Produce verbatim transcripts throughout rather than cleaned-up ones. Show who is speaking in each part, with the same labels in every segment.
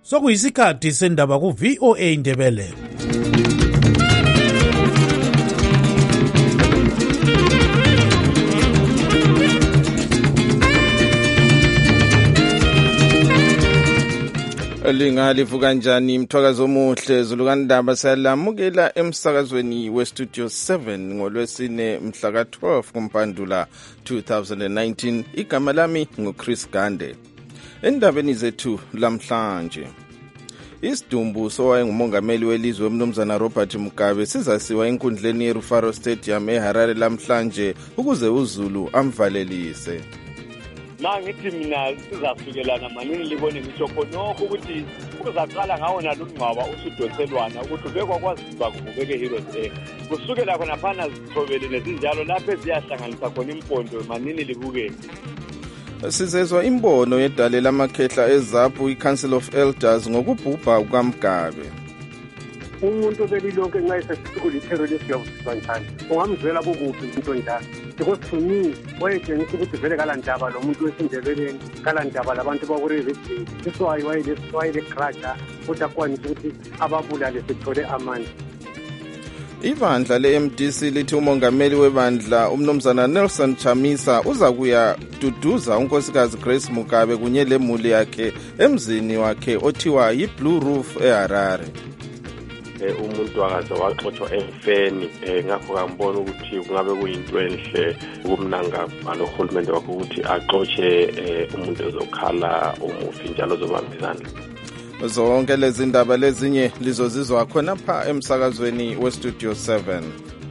Speaker 1: Sokuyisikhathi sendaba ku V O A Indebele.
Speaker 2: Lingalivu kanjani mthwakazo omuhle zulukandaba salamukela emsakazweni we Studio seven ngolwesine mhla ka twelve kuMpandula two thousand nineteen. Igama lami nguChris Gande. Endabeni zethu lamhlanje, isidumbu sowayengumongameli welizwe uMnumzana Robert Mugabe sizasiwa enkundleni yeRufaro Stadium eHarare lamhlanje ukuze uZulu amvalelise.
Speaker 3: Mangithi mina sizasukelana manini libone ngisho khonokho ukuthi kuzaqala ngawo nalungqaba usudonselwana ukuthi ubekwa kwazi bakubeke Heroes Egg. Kusukela khona phana zithobele nezinjalo lapho eziyahlanganisa khona impondo manini libukeke.
Speaker 2: Sizezwa imbono yedale lamakhehla eZaphu iCouncil of Elders ngokubhubha kukaMgabe.
Speaker 4: Umuntu belilonke nxa esesikhulu terrorist yobusibantana ungamzwela kokuphi into njalo because to me wayetshengisa ukuthi vele kalandaba lo muntu wesindebeleni kalandaba labantu bakurevisi iswayi wayeleswayi legraja ukuthi akwanise ukuthi ababulale sithole amandla.
Speaker 2: Ibandla le-M D C lithi umongameli webandla uMnumzana Nelson Chamisa uza kuya duduza unkosikazi Grace Mugabe kunye lemuli yakhe emzini wakhe othiwa yiBlue Roof eHarare.
Speaker 5: Umuntu akaze waxoxwa emfeni ngakho ngambona ukuthi kungabe kuyinto enhle ukumnanga alohulumende wakho ukuthi axoxe umuntu ezokhala umufi njalo zobambisana.
Speaker 2: Zonke lezi ndaba lezinye lizozizwa khona pha emsakazweni we Studio seven.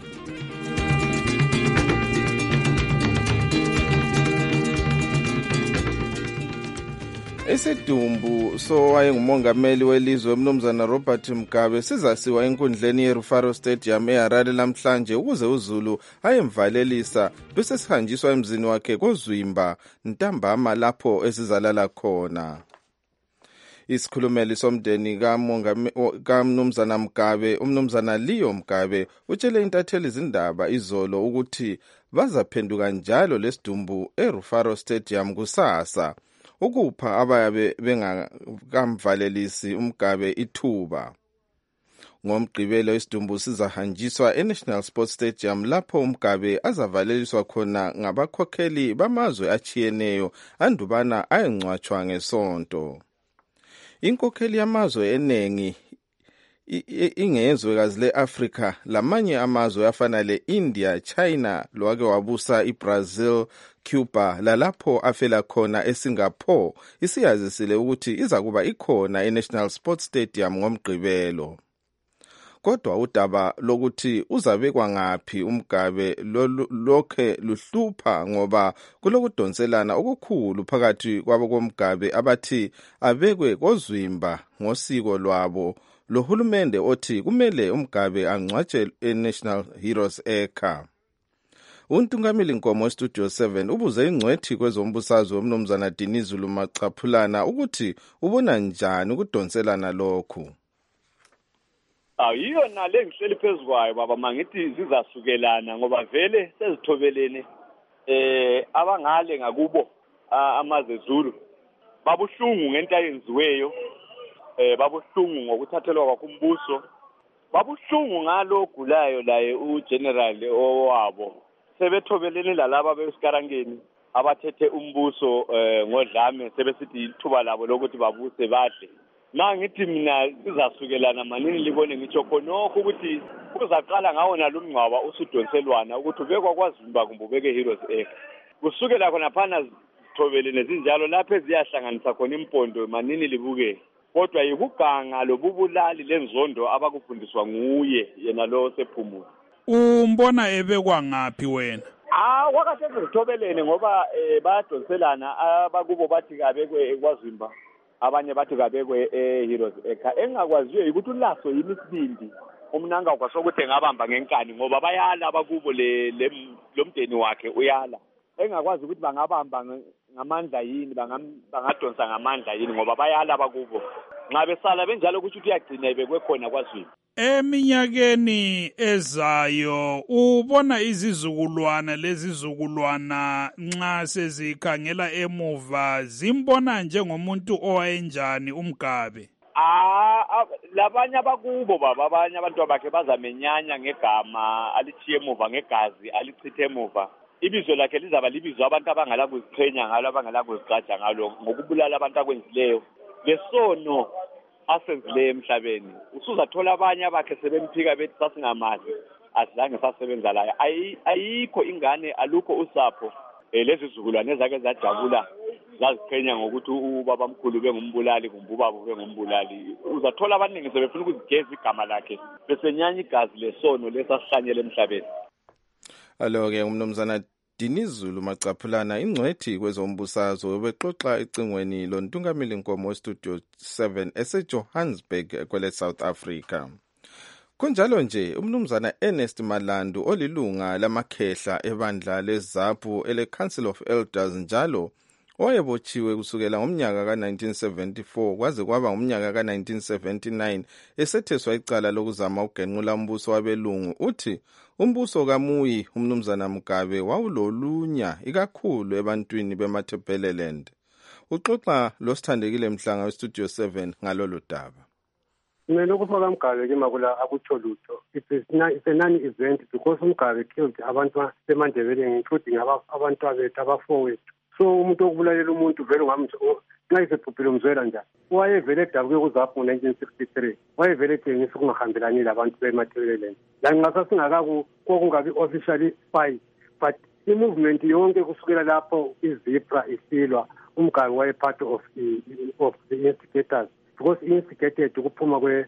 Speaker 2: Isidumbu sowayengumongameli welizwe uMnumzana Robert Mugabe sizasiwa enkundleni yeRufaro Stadium eHarare lamhlanje ukuze uZulu ayemvalelisa bese sihanjiswa emzini wakhe koZwimba ntambama lapho esizalala khona. Isikhulumeli somndeni kaMnumzana Mugabe uMnumzana Leo Mugabe utshele intatheli izindaba izolo ukuthi bazaphenduka njalo lesidumbu eRufaro Stadium kusasa ukupha abayabe bengakamvalelisi uMgabe ithuba. Ngomgqibelo isidumbu sizahanjiswa eNational Sports Stadium lapho uMgabe azavaleliswa khona ngabakhokheli bamazwe achiyeneyo andubana ayengcwatshwa ngesonto. Inkokheli yamazwe enengi ingezwekazi le-Afrika lamanye amazwe afana le-India, China, lwake wabusa iBrazil, Cuba lalapho afela khona eSingapore isiyazisile ukuthi iza kuba ikhona eNational Sports Stadium ngomgqibelo. Kodwa udaba lokuthi uzabekwa ngaphi uMgabe lokhe luhlupha ngoba kulokudonselana okukhulu phakathi kwabo koMgabe abathi abekwe koZwimba ngosiko lwabo lohulumende othi kumele uMgabe angcwatshe eNational Heroes Acre. Untungameli Nkomo Studio seven ubuze ingcwethi kwezombusazwe uMnumzana Dinizulu Macaphulana ukuthi ubona njani ukudonselana lokhu.
Speaker 3: Ayiyo nale ngihleli phezukwayo baba mangithi zizasukelana ngoba vele sezithobelene eh abangale ngakubo amaze Zulu babuhlungu ngento ayenziweyo eh babuhlungu ngokuthathelwa kwakumbuso babuhlungu ngalo ogulayo laye uGeneral owabo sebethobelene lalaba besikarangeni abathethe umbuso eh ngodlame sebesithi ithuba labo lokuthi babuse badle. Mangithi mina sizasukelana manini libone ngisho khonokho ukuthi kuzaqala ngawo nalungqaba usudonselwana ukuthi ubekwa kwaZimba kumbe ubeke Heroes Egg. Kusukela khona phana zithobele nezinjalo lapho eziyahlanganisa khona impondo manini libuke. Kodwa yikuganga lobubulali lenzondo abakufundiswa nguye yena lo sephumula.
Speaker 6: Umbona ebekwa ngaphi wena?
Speaker 3: Ah wakathe zithobelene ngoba bayadonselana abakubo bathi kabekwe kwaZimba. Abanye bathi kabekwe eHeroes Egg. Engakwaziyo ukuthi ulaso yini isibindi umnanga kwasokuthi ngabamba ngenkani ngoba bayala abakubo le lomdeni wakhe uyala. Engakwazi ukuthi bangabamba ngamandla yini bangadonsa ngamandla yini ngoba bayala abakubo. Nxa besala benjalo ukuthi uyagcina ebekwe khona kwaZwimba.
Speaker 6: Eminyakeni ezayo ubona izizukulwana lezizukulwana nxa sezikhangela emuva zimbona njengomuntu owayenjani uMgabe?
Speaker 3: Ah, labanye abakubo baba abanye abantu bakhe bazamenyanya ngegama alithiye emuva ngegazi alichithe emuva. Ibizo lakhe lizaba libizo abantu abangala kuziqhenya ngalo abangala kuzigcaja ngalo ngokubulala abantu akwenzileyo. Lesono asenzileyo emhlabeni. Usuzathola abanye abakhe sebemphika bethi sasingamazi azange sasebenza la. Ayikho ingane alukho usapho lezi zizukulwane ezake zajabula zaziqhenya ngokuthi ubaba mkhulu bengumbulali kumbe ubaba bengumbulali. Uzathola abaningi sebefuna ukuzigeza igama lakhe bese nyanya igazi lesono lesasihlanyele emhlabeni.
Speaker 2: Alo-ke umnumzana Dinizulu Macaphulana ingcwethi kwezombusazwe bexoxa ecingweni lontungameli Nkomo westudio seven eseJohannesburg kwele South Africa. Kunjalo nje umnumzana Ernest Malandu olilunga lamakhehla ebandla leZAPU ele Council of Elders njalo owayebotshiwe kusukela ngomnyaka ka nineteen seventy-four kwaze kwaba ngomnyaka ka nineteen seventy-nine esetheswa icala lokuzama ugenqula umbuso wabelungu. Uthi umbuso kaMuyi umnumzana Mugabe wawulolunya ikakhulu ebantwini bemaThebeleland. Uxoxa losithandekile Mhlanga westudio seven ngalolu daba.
Speaker 4: Mina ukufaka Mugabe ke makula akutsho lutho. It's a non-event because Mugabe killed abantu bemandebeleni including abantu abethu abafowethu. So umuntu okubulalela umuntu vele ngamtho nxa isebhubhile umzwela njani. Wayevele edabuke kuZAPU ngo nineteen sixty-three. Wayevele ethengisa ukungahambelani labantu bemaThebeleland. La nxa singakaku kokungabi officially spy but the movement yonke kusukela lapho iZipra isilwa uMgabe waye part of the of the instigators because instigated ukuphuma kwe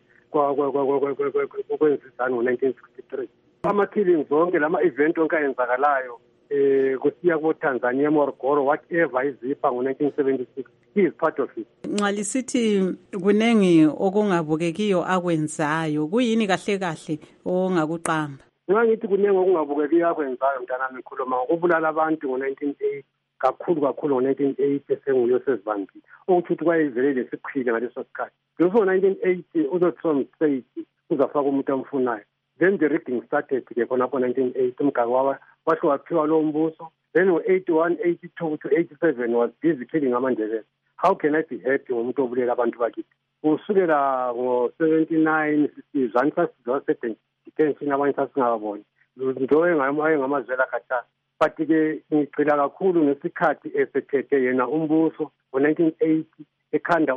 Speaker 4: kwenzisana ngo nineteen sixty-three. Ama killings zonke lama event onke ayenzakalayo eh kusiya ku Tanzania Morogoro whatever iZipra ngo nineteen seventy-six he is part of it.
Speaker 7: Nxalisithi kunengi okungabukekiyo akwenzayo kuyini kahle kahle ongakuqamba?
Speaker 4: Ngithi kunengi okungabukekiyo akwenzayo mntanami ngikhuluma ngokubulala abantu ngo nineteen eighty kakhulu kakhulu ngo nineteen eighty sengulo sezibambi ukuthi kwayivele lesiqhile ngaleso sikhathi. Ngo nineteen eighty uzoThom state uzafaka umuntu amfunayo. Then the rigging started ke khona ko nineteen eighty Mugabe wawa washo waphiwa lo mbuso. Then ngo eighty-one eighty-two to eighty-seven was busy killing amandebele. How can I be happy ngomuntu obulela abantu bakithi? Usukela ngo seventy-nine sizanisa sizosethe detention abanye sasingaboni. Into engamaye ngamazwela khatha. But ke ngicela kakhulu ngesikhathi esethethe yena umbuso ngo nineteen eighty ekhanda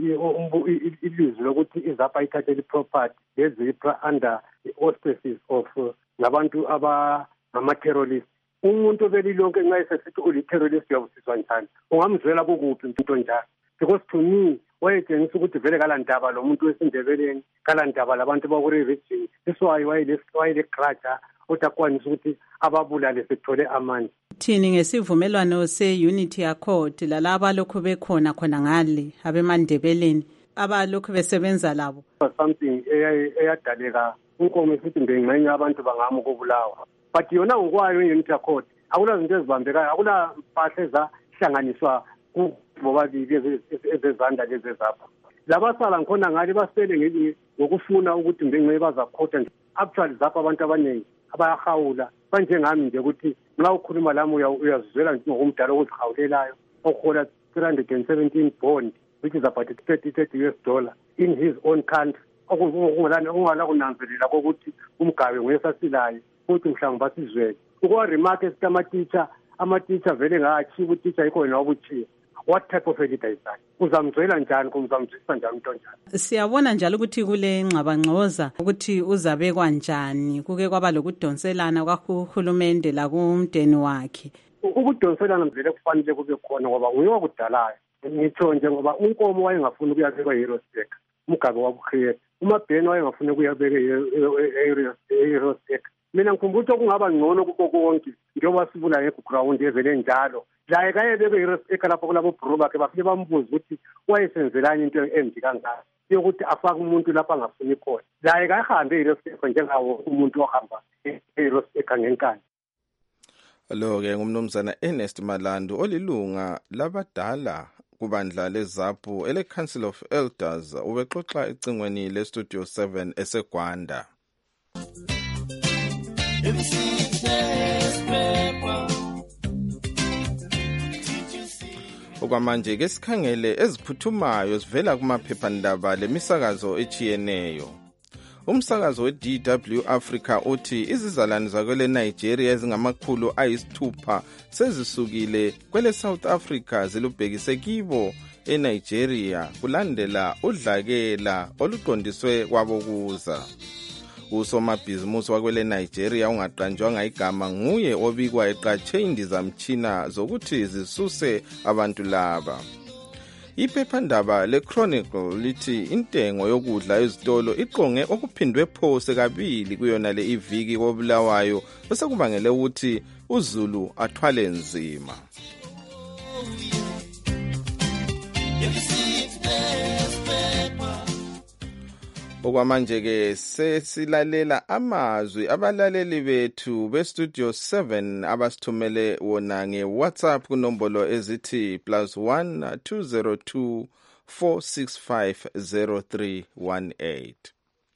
Speaker 4: ilizwi lokuthi iZAPU ithathe iproperty leZipra under the auspices of ngabantu aba ama-terrorists. Umuntu belilonke nxa esesithi uli-terrorist uyabusiswa njani? Ungamzwela kokuphi into njalo? Because to me wayetshengisa ukuthi vele kalandaba lo muntu wesindebeleni kalandaba labantu bakuri region. This why wayele grudge utakwanisa ukuthi ababulale sethole amandla.
Speaker 7: Thini ngesivumelwano se-Unity Accord lalaba lokhu bekhona khona ngale abemandebeleni abalokhu besebenza labo.
Speaker 4: Something eyadaleka unkomo sithi ngengxenye abantu bangama ukubulawa. But yona ngokwayo i-Unity Accord akula zinto ezibambekayo akula mpahla ezahlanganiswa kubobabili ezezandla lezeZAPU. Labasala ngikhona ngale basele ngokufuna ukuthi ngengxenye bazakhotha. Actually ZAPU abantu abaningi abayahawula banjengami nje ukuthi nxa ukhuluma lami uyazizwela ngokumdala okuzihawulelayo okuhola three hundred seventeen bond which is about thirty U S dollar in his own country. Okungala kunanzelela kokuthi uMgabe nguyesasilayo futhi mhlawumbe basizwele. Ukwa remark esithi ama-teacher ama-teacher vele ngachiba u-teacher yikho wena wabuchiya. What type of a leader is that? Uzamzwela njani kumzamzwisa njani umuntu njani?
Speaker 7: Siyabona njalo ukuthi kule ngxabangxoza ukuthi uzabekwa njani kuke kwaba lokudonselana kwakuhulumende la kumdeni wakhe.
Speaker 4: Ukudonselana mvele kufanele kube khona ngoba uyiwa kudalayo. Ngitsho nje ngoba unkomo wayengafuna ukuyabekwa eHeroesburg. Mugabe wakucreate. UMabheni wayengafuna ukuyabeka eHeroesburg. Mina ngikhumbula kungaba ngcono kuko konke njengoba sibula ngeground evele njalo. La kayebeke eHeroesburg lapho kulabo bro bakhe bafike bambuza ukuthi wayesenzelani into embi kangaka. Yokuthi afake umuntu lapha angafuni khona. La kayihambe eHeroesburg njengawo umuntu ohamba eHeroesburg ngenkani.
Speaker 2: Lo-ke ngumnumzana Ernest Malandu olilunga labadala kubandla leZAPU ele Council of Elders ubexoxa ecingweni lestudio seven eseGwanda. Okwamanje ke sikhangele eziphuthumayo zivela kumaphephandaba lemisakazo echiyeneyo. Umsakazo we-D W Africa uthi izizalwane zakwele Nigeria ezingamakhulu ayisithupha sezisukile kwele South Africa zilubhekise kibo eNigeria kulandela udlakela oluqondiswe kwabokuza. Usomabhizimusi wakwele Nigeria ungaqanjwanga igama nguye obikwa eqatshe indizamtshina zokuthi zisuse abantu laba. Iphephandaba le-Chronicle lithi intengo yokudla ezitolo iqonge okuphindwe phose kabili kuyona le iviki kobulawayo osekubangele ukuthi uZulu athwale nzima. Okwamanje ke sesilalela amazwi abalaleli bethu bestudio seven abasithumele wona ngeWhatsApp kunombolo ezithi plus one two zero two four six five zero three one eight.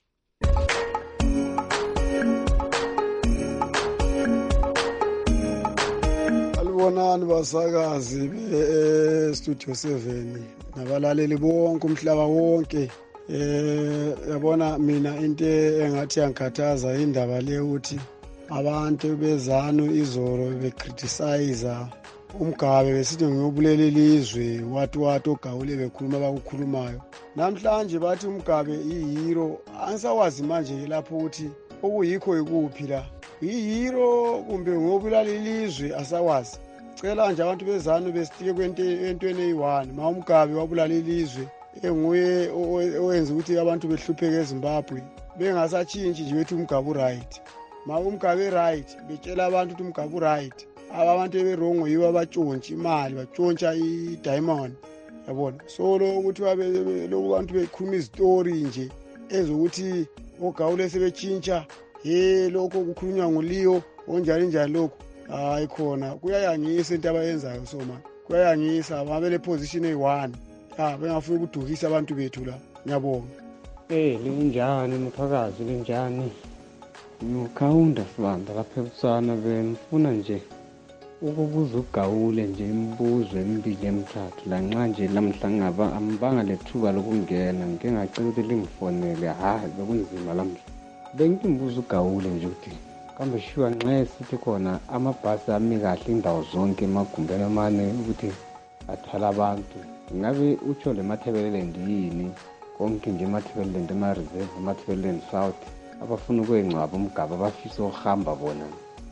Speaker 8: Alibonani basakazi be studio seven nabalaleli bonke umhlaba wonke. Eh yabona mina into engathi yankathaza indaba le ukuthi abantu bezano izolo becriticize umgabe besithi ngiyobulela ilizwe wathi wathi ogawule bekhuluma bakukhulumayo. Namhlanje bathi umgabe ihero angisawazi manje lapho ukuthi okuyikho ikuphi la. Ihero kumbe ngiyobulala ilizwe asawazi. Cela nje abantu bezano besitike kwento entweni eyi-one ma umgabe wabulala ilizwe enguye owenza ukuthi abantu behlupheke eZimbabwe bengasatshintshi nje bethi umgabe right. Ma umgabe right betshela abantu ukuthi umgabe right. Abantu eberongo yibo abatshontsha imali batshontsha i-diamond yabona. So lo ukuthi babe lo abantu bekhuluma izitori nje ezokuthi ogawule sebetshintsha he lokho kukhulunywa nguLeo onjani njani lokho hayi khona kuyayangisa into abayenzayo so man kuyayangisa babele position eyi-one. Ah bengafuna ukudukisa abantu bethu la. Ngiyabonga.
Speaker 9: Eh linjani mphakazi linjani? Ngikhaunda sibanda lapha eBusana bengifuna nje ukubuza ugawule nje imibuzo emibili emithathu la nxa nje lamhla ngaba ambanga lethuba lokungena ngike ngacela ukuthi lingifonele hayi bekunzima lamhla. Bengimbuza ugawule nje ukuthi kambe shiwa nxa sithi khona amabhasi ami kahle indawo zonke emagumbeni amane ukuthi athwala abantu. Ngabe utsho le Matabeleland yini konke nje Matabeleland ema-reserve Matabeleland South abafuna ukuyengcwaba umgaba abafisa ukuhamba bona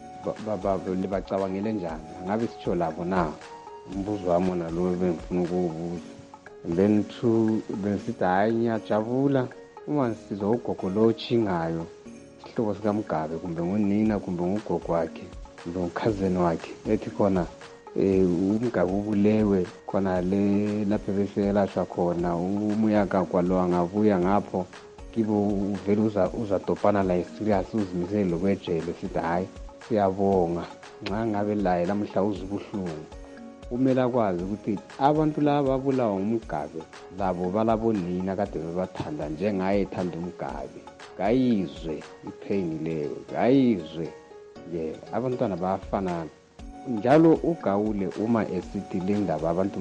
Speaker 9: bacabangele njani? Ngabe sitsho labo na umbuzo wami nalowo bengifuna ukuwubuza. And then two besithi hayi ngiyajabula uma sizwa ugogo lo ochingayo isihlobo sikamgabe kumbe ngunina kumbe ngugogo wakhe kumbe ukhazeni wakhe ethi khona eh umgabe ubulewe khona le lapho beselashwa khona umuyaka kwalo ngabuya ngapho kibo uvela uza uzadopana la serious uzimisele lokwejele sithi hayi siyabonga nxa ngabe laye lamhla uzubuhlungu kumela kwazi ukuthi abantu laba abulawa ngumgabe labo balabonina kade bebathanda njengaye ethanda umgabe kayizwe ipain leyo kayizwe ye abantwana bayafana njalo ugawule uma esithi le ndaba abantu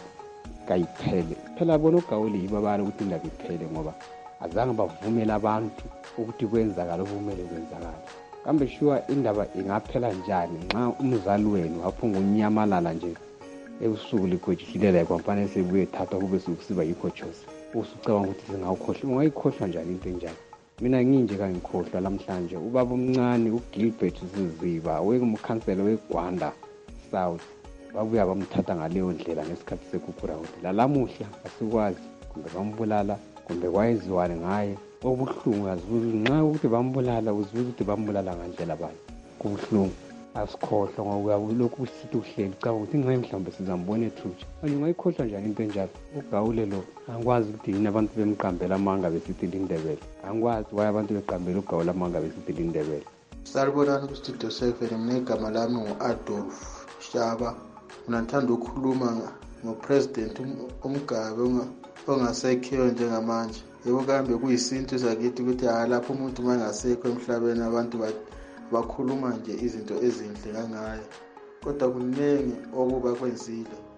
Speaker 9: mabayiphele phela bona ugawule yibo abala ukuthi indaba iphele ngoba azange bavumela abantu ukuthi kwenzakala okumele kwenzakala. Kambe shuwa indaba ingaphela njani nxa umzali wenu waphunga unyamalala nje ebusuku likhojihilela yakwamfane sebuye thatha kube sokusiba yikhochosi usucabanga ukuthi singawukhohlwa ungayikhohlwa njani into enjalo? Mina nginje kangikhohlwa lamhlanje ubaba omncane uGilbert Siziba wekhansela weGwanda South babuya bamthatha ngaleyo ndlela ngesikhathi sekukura ukuthi lalamuhla asikwazi kumbe bambulala kumbe kwayenziwane ngaye obuhlungu azibuza nxa ukuthi bambulala uzibuza ukuthi bambulala ngandlela bani kubuhlungu asikhohlwa ngoba lokhu sithi uhleli cha ukuthi nxa mhlawumbe sizambona ethutsha manje ungayikhohlwa njani into enjalo? Ugawule lo angikwazi ukuthi yini abantu bemqambela amanga besithi lindebele angikwazi waye abantu beqambela ugawule amanga besithi lindebele.
Speaker 10: Saribonani ku studio seven ngegama lami ngo-Adolf Shaba ngithanda ukukhuluma ngopresident umgabe ongasekho njengamanje. Yebo kambe kuyisinto sakithi ukuthi ha lapho umuntu mangasekho emhlabeni abantu bakhuluma nje izinto ezinhle kangayo kodwa kuningi okuba kwenzile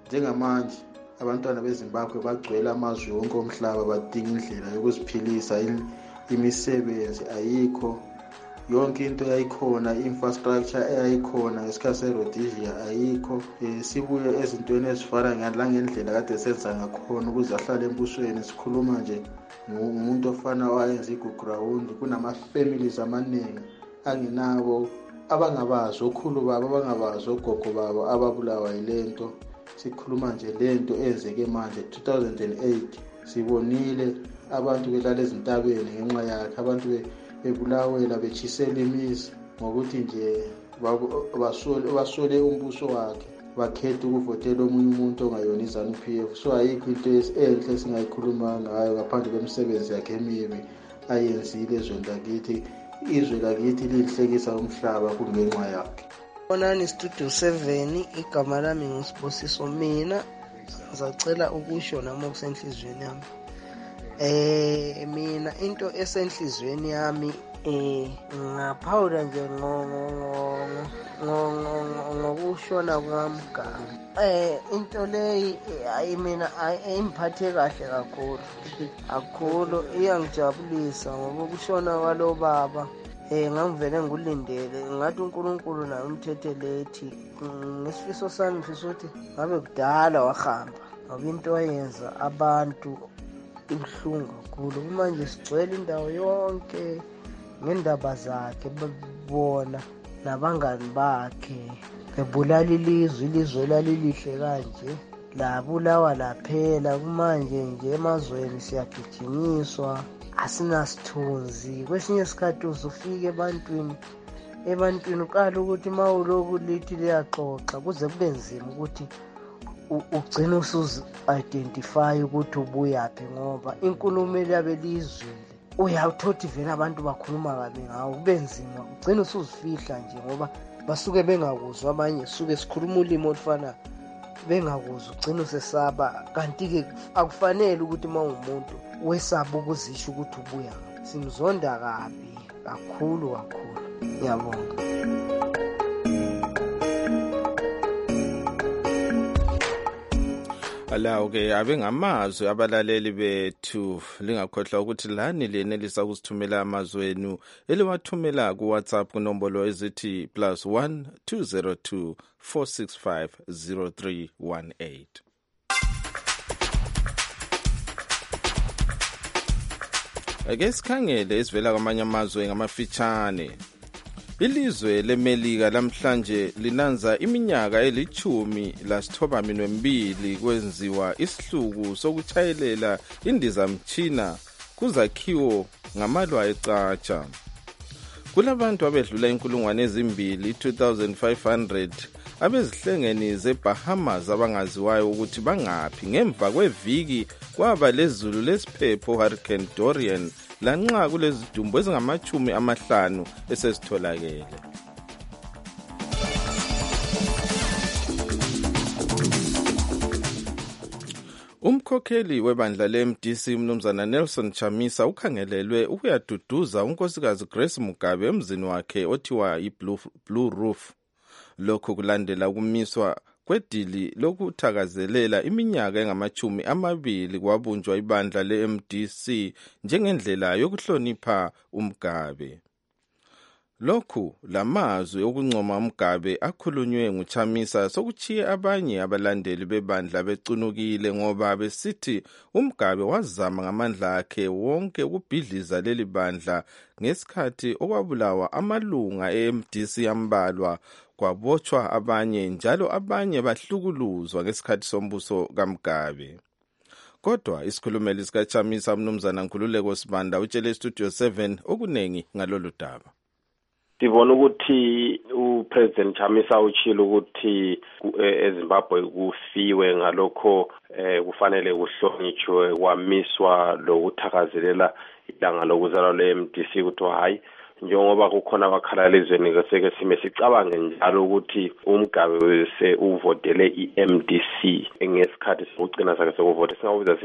Speaker 10: njengamanje abantwana beZimbabwe bagcwele amazwe wonke omhlaba badinga indlela yokuziphilisa, imisebenzi ayikho, yonke into yayikhona, infrastructure eyayikhona ngesikhathi se-Rhodesia ayikho. Um sibuye ezintweni ezifana langendlela kade senza ngakhona ukuze ahlale embusweni. Sikhuluma nje ngumuntu ofana wayenza igugrawundi, kunama-families amaningi angenabo abangabazi okhulu babo, abangabazi ogogo babo ababulawa yile nto. Sikhuluma nje lento eyenzeke manje two thousand eight sibonile abantu belala ezintabeni ngenxa yakhe, abantu bebulawela bechisela imizi ngokuthi nje basole umbuso wakhe, bakhetha ukuvotela omunye umuntu ongayona iZANU-P F. So ayikho into enhle singayikhuluma ngayo ngaphandle kwemisebenzi yakhe emibi ayenzile ezweni lakithi. Izwe lakithi lihlekisa umhlaba kungenxa yakhe.
Speaker 11: Bonani Studio seven, igama lami nguSibusiso. Mina ngizacela ukusho nami okusenhlizweni yami. Eh mina into esenhlizweni yami eh ngaphawula nje ngokushona kwaMgaba. Eh into leyi ayi mina ayimphathe kahle kakhulu. Kakhulu iyangijabulisa ngoba ukushona kwalo baba eh ngangivele ngulindele, ngathi uNkulunkulu naye umthethelethi. Ngesifiso sami ngifisa ukuthi ngabe kudala wahamba ngoba into ayenza abantu ibhlungu kakhulu. Manje sigcwele indawo yonke ngendaba zakhe, bebona nabangani bakhe bebulala ilizwe, ilizwe lalilihle kanje labulawa laphela. Kumanje nje emazweni siyagijinyiswa, asinasithunzi. Kwesinye isikhathi uzufika ebantwini ebantwini uqala ukuthi mawuloku lithi liyaxoxa kuze kube nzima ukuthi ugcina usuzi-identify ukuthi ubuyaphi, ngoba inkulumo eliyabe liyizwile uyawuthothi vele abantu bakhuluma kabi ngawo, kube nzima, ugcina usuzifihla nje ngoba basuke bengakuzwa. Abanye suke sikhuluma ulimi olufanayo bengakuzwa, ugcina usesaba. Kanti-ke akufanele ukuthi uma umuntu wesaba ukuzisho ukuthi ubuya. Simzonda kabi kakhulu kakhulu. Ngiyabonga.
Speaker 2: Alawo ke abengamazwe abalaleli bethu, lingakhohlwa ukuthi lani lenelisa ukusithumela amazwenu eliwathumela ku WhatsApp kunombolo ezithi plus one two zero two four six five zero three one eight. Ake sikhangele esivela kwamanye amazwe ngamafitshane. Ilizwe leMelika lamhlanje linanza iminyaka elichumi lasithoba minwembili kwenziwa isihluku sokuchayelela indizamtshina kuzakhiwo ngamalwa ecatsha. Kulabantu abedlula inkulungwane ezimbili two thousand five hundred abezihlengeni zeBahamas abangaziwayo ukuthi bangaphi ngemva kweviki kwaba lezulu lesiphepho Hurricane Dorian lanxa kulezidumbu ezingamachumi amahlanu esezitholakele. Umkhokheli webandla le-M D C Mnumzana Nelson Chamisa ukhangelelwe ukuyaduduza unkosikazi Grace Mugabe emzini wakhe othiwa i-Blue Roof. Lokhu kulandela ukumiswa kwedili lokuthakazelela iminyaka engamachumi amabili kwabunjwa ibandla le-M D C njengendlela yokuhlonipha uMgabe. Lokhu lamazwi okuncoma uMgabe akhulunywe nguChamisa sokuchiye abanye abalandeli bebandla becunukile ngoba besithi uMgabe wazama ngamandla akhe wonke ukubhidliza leli bandla ngesikhathi okwabulawa amalunga e-M D C ambalwa, kwabotshwa abanye njalo abanye bahlukuluzwa ngesikhathi sombuso kaMgabe. Kodwa isikhulumeli sikaChamisa Mnumzana Nkululeko Sibanda utshele Studio seven okunengi ngalolu daba.
Speaker 5: Sibona ukuthi uPresident Chamisa utshilo ukuthi eZimbabwe kufiwe ngalokho kufanele kuhlonitshwe kwamiswa lokuthakazelela ilanga lokuzalwa le-M D C ukuthi hayi njengoba kukhona abakhala ezweni keseke sime sicabange njalo ukuthi uMgabe se uvotele i-M D C ngesikhathi sokucina sakhe sokuvota. Singabuza sithi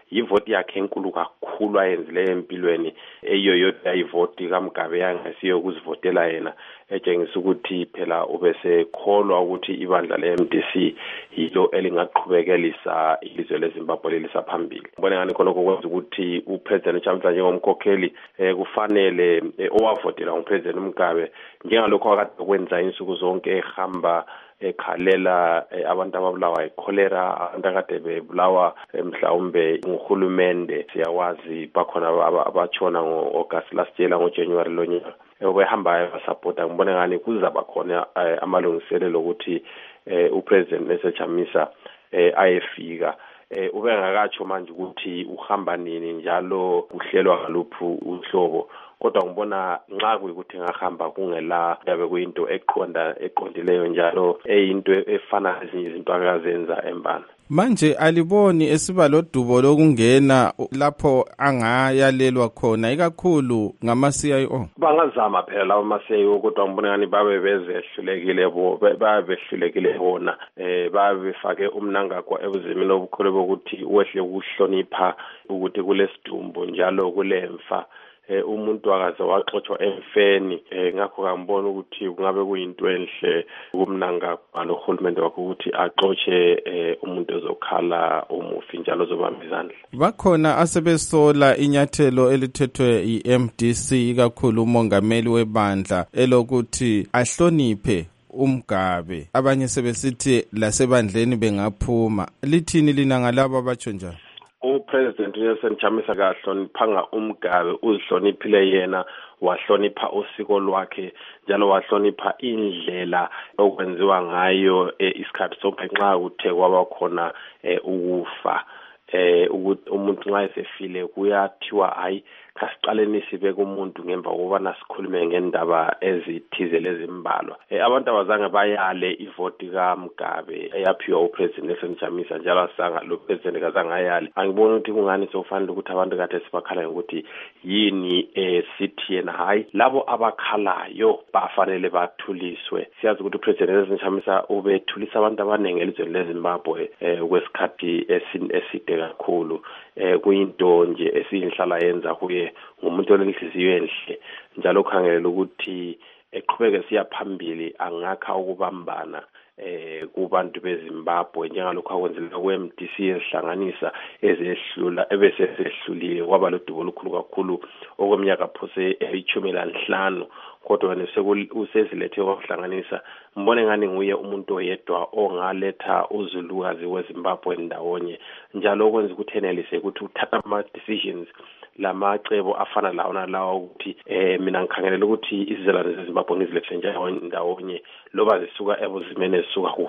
Speaker 5: yivoti yakhe enkulu kakhulu ayenzile empilweni eyo yodwa ayivoti kaMgabe yangasiyo ukuzivotela yena etshengisa ukuthi phela ubesekholwa ukuthi ibandla le-M D C yilo elingaqhubekelisa ilizwe leZimbabwe lelisa phambili. Ngibona ngani khonokho kwenza ukuthi upresident Chamisa njengomkhokheli eh, kufanele eh, owavotela ngupresident Mugabe njengalokho akade kwenza insuku zonke ehamba ekhalela eh, abantu ababulawa ikholera, abantu akade bebulawa eh, mhlawumbe nguhulumende siyawazi bakhona abatshona ngo-August last year ngo-January lonyaka obehamba basupporta. Ngibona ngani kuzaba khona eh, amalungiselelo ukuthi eh, upresident Nelson Chamisa eh, ayefika eh, ubengakatsho manje ukuthi uhamba nini njalo uhlelwa ngaluphi uhlobo, kodwa ngibona nxa kuyikuthi ngahamba kungela yabe kuyinto eqonda eqondileyo njalo eyinto efana nezinye izinto akazenza embana.
Speaker 2: Manje aliboni esiba lodubo lokungena lapho angayalelwa khona ikakhulu ngama-C I O?
Speaker 5: Bangazama phela lawo ma-C I O kodwa ngibona ngani babe bezehlulekile bo babe behlulekile bona eh babe befake umnangagwa ebuzimini obukhulu bokuthi wehle ukuhlonipha ukuthi kulesidumbu njalo kulemfa eh umuntu akaze waxoxwa emfeni eh ngakho kambona ukuthi kungabe kuyinto enhle kumnanga nohulumende wakho ukuthi axoxe eh umuntu ozokhala umufi njalo zobamba izandla.
Speaker 2: Bakhona asebesola inyathelo elithethwe i-M D C ikakhulu umongameli webandla elokuthi ahloniphe uMgabe, abanye sebesithi lasebandleni bengaphuma. Lithini lina ngalabo abatsho njalo?
Speaker 5: uPresident Nelson Chamisa kahloniphanga uMgabe, uzihloniphile yena, wahlonipha usiko lwakhe njalo wahlonipha indlela okwenziwa ngayo isikhathi sonke nxa kuthe kwaba khona ukufa. Eh ukuthi umuntu nxa esefile kuyathiwa hayi kasiqaleni sibeke umuntu ngemva kokuba nasikhulume ngendaba ezithize lezimbalwa. Eh abantu abazange bayale ivoti kaMgabe eyaphiwa uPresident Nelson Chamisa njalo asanga lo president kazange ayale. Angibona ukuthi kungani sofanele ukuthi abantu kade sibakhala ukuthi yini eh sithi yena hayi labo abakhalayo bafanele bathuliswe. Siyazi ukuthi uPresident Nelson Chamisa ubethulisa abantu abaningi elizweni leZimbabwe eh kwesikhathi eside kakhulu eh kuyinto nje esiyinhlala yenza kuye ngumuntu olenhliziyo enhle njalo ukhangelela ukuthi eqhubeke siya phambili angakha ukubambana eh kubantu beZimbabwe njengalokho akwenzile ku-M D C ezihlanganisa ezehlula ebese sehlulile kwaba lodubo olukhulu kakhulu okweminyaka phose eyishumi lanhlanu kodwa wena usezilethe ukuhlanganisa. Mbone ngani nguye umuntu oyedwa ongaletha uzulukazi weZimbabwe ndawonye njalo okwenza ukuthi enelise ukuthi uthatha ama decisions lamacebo afana lawo nalawo ukuthi eh mina ngikhangelela ukuthi izizalwane zeZimbabwe ngizilethe ndawonye loba zisuka ebuzimene zisuka ku.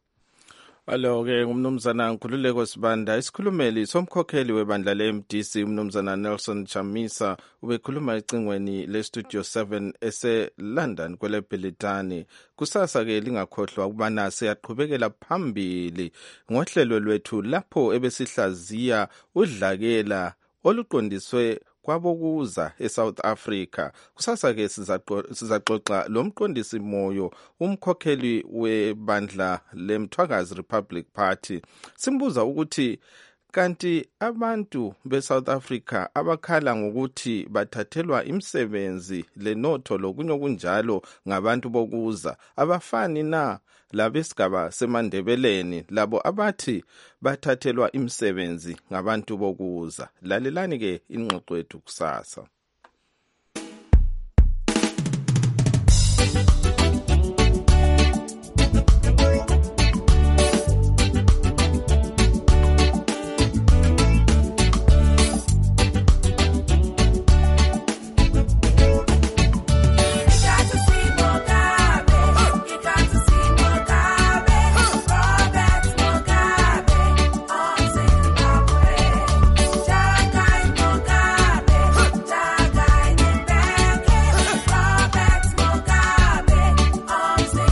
Speaker 2: Alo ke umnumzana Nkululeko Sibanda, isikhulumeli somkhokheli webandla le-M D C umnumzana Nelson Chamisa ubekhuluma ecingweni le-Studio seven ese-London kweleBhilitani. Kusasa ke lingakhohlwa ukubana siyaqhubekela phambili ngohlelo lwethu lapho ebesihlaziya udlakela oluqondiswe kwabokuza eSouth Africa. Kusasa ke sizaxoxa lo mqondisi moyo umkhokheli webandla leMthwakazi Republic Party. Simbuza ukuthi kanti abantu beSouth Africa abakhala ngokuthi bathathelwa imisebenzi lenotho lokunye okunjalo ngabantu bokuza abafani na labesigaba semandebeleni labo abathi bathathelwa imisebenzi ngabantu bokuza? Lalelani ke ingxoxo yethu kusasa.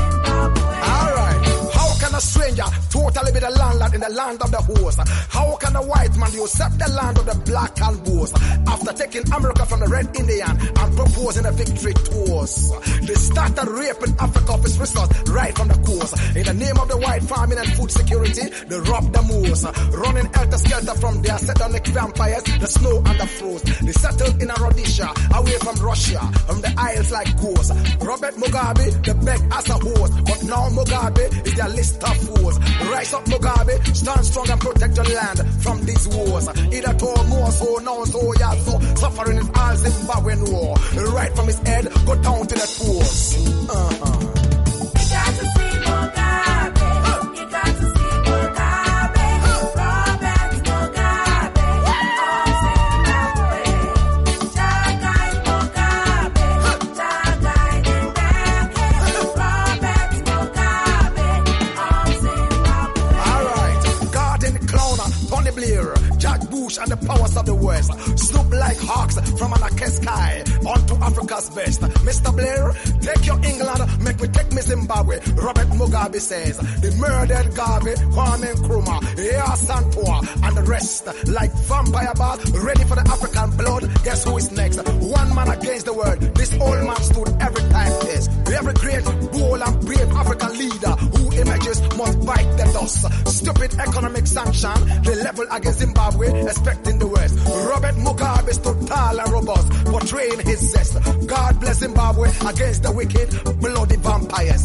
Speaker 12: Land of the horse. How can and the white man usurp the land of the black and boast. After taking America from the red Indian and proposing a victory to us, they started raping Africa of its resources right from the coast. In the name of the white farming and food security, they robbed the moose, running helter-skelter from there, set on the vampires, the snow and the frost. They settled in a Rhodesia, away from Russia, from the isles like ghosts. Robert Mugabe, the beg as a host, but now Mugabe is their list of foes. Rise up Mugabe, stand strong and protect your land from these wars. Either to more so, now so, yeah, so, suffering is all Zimbabwean war. Right from his head, go down to the toes. Uh-huh.
Speaker 13: You got to see Mugabe, you got to see Mugabe, Robert Mugabe, of Zimbabwe. Jagai Mugabe, Jagai Mbeki, Robert Mugabe, of Zimbabwe.
Speaker 12: Alright, Garden Clowner, Tony Blair, George Bush and the powers of the West snoop like hawks from an Ake sky onto Africa's best. Mister Blair, take your England, make me take me Zimbabwe. Robert Mugabe says, the murdered Garvey, Kwame Nkrumah, Ea Santoa, and the rest, like vampire bats, ready for the African blood. Guess who is next? One man against the world. This old man stood every time test. Every great, bold and brave African leader who emerges must bite the dust. Stupid economic sanction, the level against Zimbabwe, expecting the worst. Robert Mugabe stood tall and robust, portraying his zest. God bless Zimbabwe against the wicked, bloody vampires.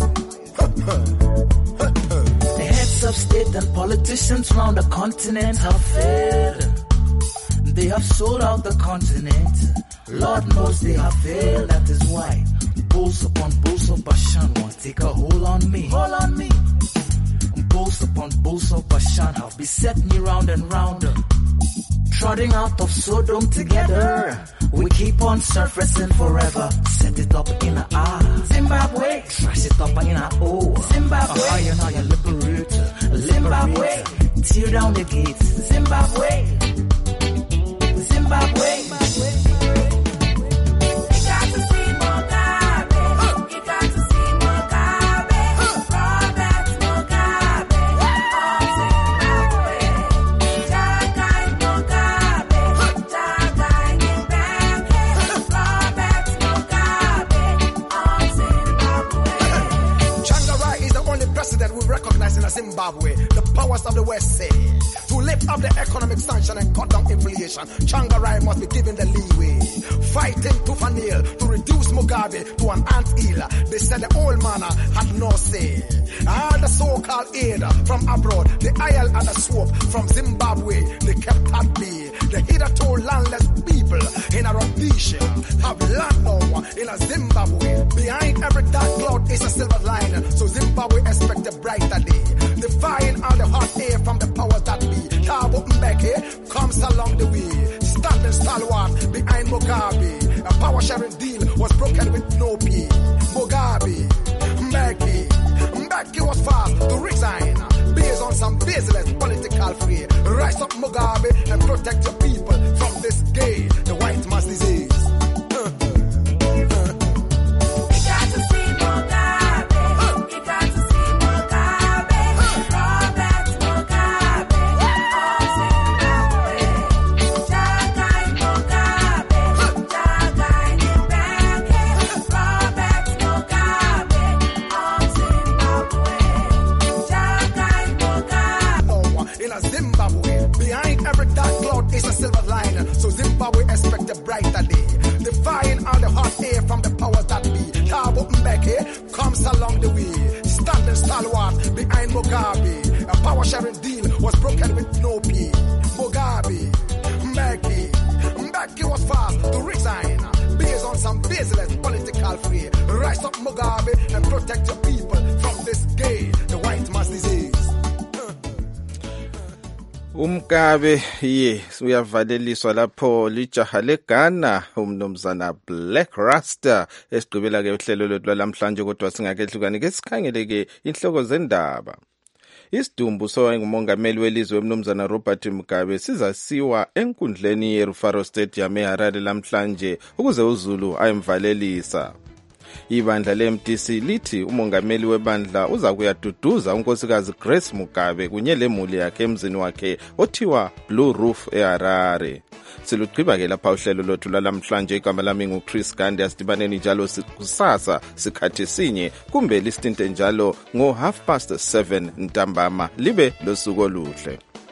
Speaker 13: The heads of state and politicians round the continent have failed. They have sold out the continent. Lord knows they have failed, that is why bulls upon bulls of Bashan want take a hold on me. Hold on me. Bulls upon bulls of Bashan have beset me round and round. Trotting out of Sodom together, we keep on surfacing forever. Set it up in a R, Zimbabwe. Trash it up in a O, Zimbabwe. A iron iron liberator, Zimbabwe. Tear down the gates, Zimbabwe. Zimbabwe.
Speaker 12: In Zimbabwe, the powers of the West say to lift up the economic sanction and cut down inflation, Changarai must be given the leeway. Fighting tooth and nail to reduce Mugabe to an anthill. They said the old man had no say. All the so-called aid from abroad, the oil and the swap from Zimbabwe, they kept at bay. The hitherto landless people in a Rhodesia have land now in a Zimbabwe. Behind every dark cloud is a silver line, so Zimbabwe expect a brighter day. Defying all the hot air from the powers that be. Thabo Mbeki comes along the way, standing stalwart behind Mugabe. A power sharing deal was broken with no pay. Mugabe, Mbeki, Mbeki was fast to resign based on some baseless political free. Rise up Mugabe and protect your people from this gay, the white man's disease. Is a silver line, so Zimbabwe expect a brighter day. Defying all the hot air from the powers that be. Thabo Mbeki comes along the way, standing stalwart behind Mugabe. A power sharing deal was broken with no pay. Mugabe, Mbeki, Mbeki was fast to resign based on some baseless political free. Rise up Mugabe and protect your people from this gay, the white man's disease.
Speaker 2: Umkabe ye uyavaleliswa lapho lijaha leGhana umnumzana Black Rasta esigqibela ke uhlelo lwethu lamhlanje kodwa singakehlukani ke sikhangeleke inhloko zendaba. Isidumbu sowayengumongameli welizwe umnumzana Robert Mugabe sizasiwa enkundleni yeRufaro Stadium eHarare lamhlanje ukuze uZulu ayemvalelisa. Ibandla le-M D C lithi umongameli webandla uza kuyaduduza unkosikazi Grace Mugabe kunye lemuli yakhe emzini wakhe othiwa Blue Roof eHarare. Silugqiba ke lapha uhlelo lothu lalamhlanje. Igama lami nguChris Gandhi. Asidibaneni njalo kusasa sikhathi sinye kumbe listinte njalo ngo half past seven ntambama. Libe losuku oluhle.